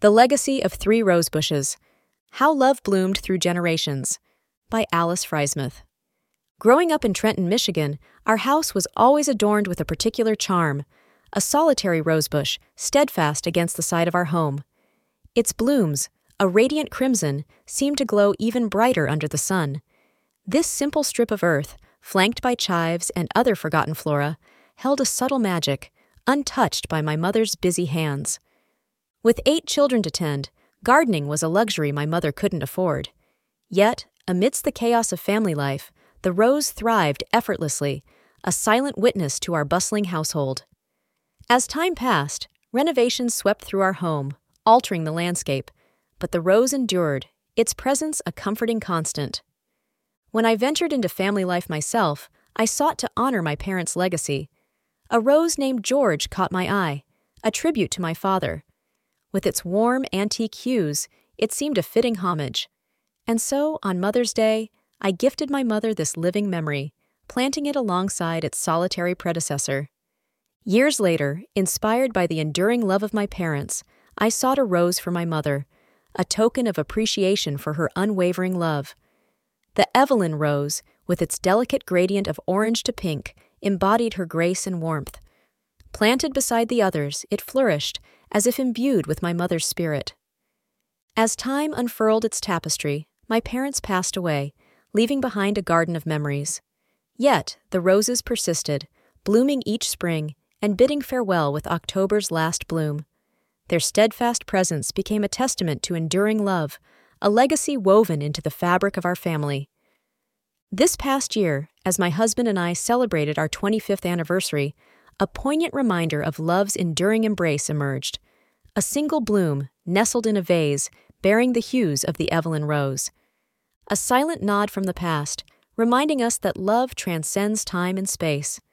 The Legacy of Three Rose Bushes. How Love Bloomed Through Generations by Alice Frysmith. Growing up in Trenton, Michigan, our house was always adorned with a particular charm, a solitary rosebush steadfast against the side of our home. Its blooms, a radiant crimson, seemed to glow even brighter under the sun. This simple strip of earth, flanked by chives and other forgotten flora, held a subtle magic, untouched by my mother's busy hands. With 8 children to tend, gardening was a luxury my mother couldn't afford. Yet, amidst the chaos of family life, the rose thrived effortlessly, a silent witness to our bustling household. As time passed, renovations swept through our home, altering the landscape, but the rose endured, its presence a comforting constant. When I ventured into family life myself, I sought to honor my parents' legacy. A rose named George caught my eye, a tribute to my father. With its warm, antique hues, it seemed a fitting homage. And so, on Mother's Day, I gifted my mother this living memory, planting it alongside its solitary predecessor. Years later, inspired by the enduring love of my parents, I sought a rose for my mother, a token of appreciation for her unwavering love. The Evelyn rose, with its delicate gradient of orange to pink, embodied her grace and warmth. Planted beside the others, it flourished, as if imbued with my mother's spirit. As time unfurled its tapestry, my parents passed away, leaving behind a garden of memories. Yet, the roses persisted, blooming each spring and bidding farewell with October's last bloom. Their steadfast presence became a testament to enduring love, a legacy woven into the fabric of our family. This past year, as my husband and I celebrated our 25th anniversary, a poignant reminder of love's enduring embrace emerged. A single bloom, nestled in a vase, bearing the hues of the Evelyn rose. A silent nod from the past, reminding us that love transcends time and space.